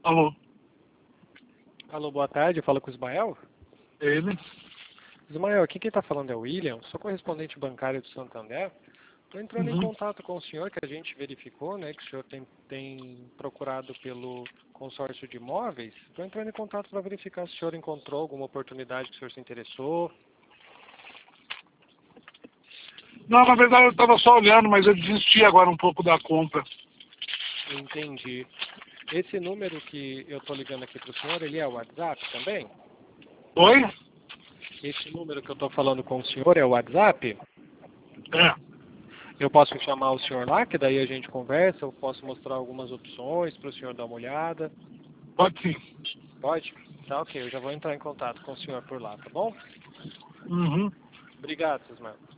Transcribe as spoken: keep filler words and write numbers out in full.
Alô? Alô, boa tarde, fala com o Ismael. Ele? Ismael, aqui quem está falando é o William, sou correspondente bancário do Santander. Estou entrando em Uhum. contato com o senhor, que a gente verificou, né, que o senhor tem, tem procurado pelo consórcio de imóveis. Estou entrando em contato para verificar se o senhor encontrou alguma oportunidade que o senhor se interessou. Não, na verdade eu estava só olhando, mas eu desisti agora um pouco da compra. Entendi. Esse número que eu estou ligando aqui para o senhor, ele é o WhatsApp também? Oi? Esse número que eu estou falando com o senhor é o WhatsApp? É. Eu posso chamar o senhor lá, que daí a gente conversa, eu posso mostrar algumas opções para o senhor dar uma olhada. Pode sim. Pode? Tá ok, eu já vou entrar em contato com o senhor por lá, tá bom? Uhum. Obrigado, Ismael.